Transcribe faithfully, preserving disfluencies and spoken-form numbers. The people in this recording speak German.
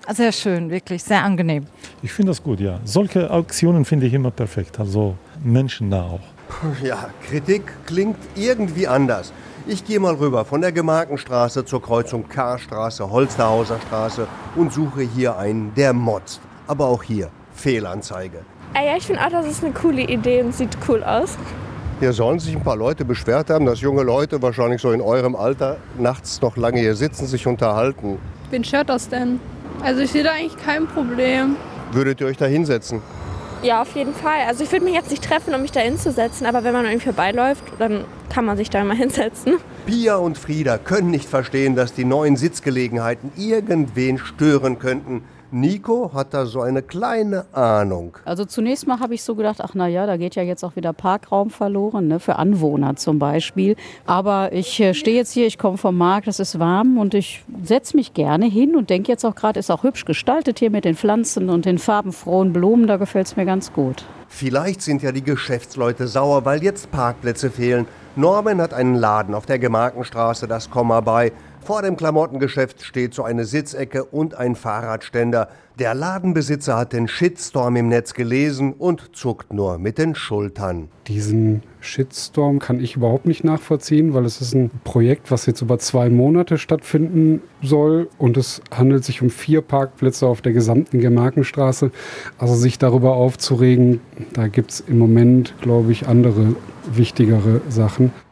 Sehr schön, wirklich sehr angenehm. Ich finde das gut, ja. Solche Auktionen finde ich immer perfekt, also menschennah auch. Ja, Kritik klingt irgendwie anders. Ich gehe mal rüber von der Gemarkenstraße zur Kreuzung Karstraße, Holsterhauser Straße und suche hier einen, der motzt. Aber auch hier, Fehlanzeige. Ah ja, ich finde auch, das ist eine coole Idee und sieht cool aus. Hier sollen sich ein paar Leute beschwert haben, dass junge Leute, wahrscheinlich so in eurem Alter, nachts noch lange hier sitzen, sich unterhalten. Wen stört das denn? Also ich sehe da eigentlich kein Problem. Würdet ihr euch da hinsetzen? Ja, auf jeden Fall. Also ich würde mich jetzt nicht treffen, um mich da hinzusetzen, aber wenn man irgendwie vorbeiläuft, dann kann man sich da mal hinsetzen. Pia und Frieda können nicht verstehen, dass die neuen Sitzgelegenheiten irgendwen stören könnten. Nico hat da so eine kleine Ahnung. Also zunächst mal habe ich so gedacht, ach na ja, da geht ja jetzt auch wieder Parkraum verloren, ne, für Anwohner zum Beispiel. Aber ich äh, stehe jetzt hier, ich komme vom Markt, es ist warm und ich setze mich gerne hin und denke jetzt auch gerade, ist auch hübsch gestaltet hier mit den Pflanzen und den farbenfrohen Blumen, da gefällt es mir ganz gut. Vielleicht sind ja die Geschäftsleute sauer, weil jetzt Parkplätze fehlen. Norman hat einen Laden auf der Gemarkenstraße, das Komma bei. Vor dem Klamottengeschäft steht so eine Sitzecke und ein Fahrradständer. Der Ladenbesitzer hat den Shitstorm im Netz gelesen und zuckt nur mit den Schultern. Diesen Shitstorm kann ich überhaupt nicht nachvollziehen, weil es ist ein Projekt, was jetzt über zwei Monate stattfinden soll und es handelt sich um vier Parkplätze auf der gesamten Gemarkenstraße. Also sich darüber aufzuregen, da gibt es im Moment, glaube ich, andere wichtigere Sachen.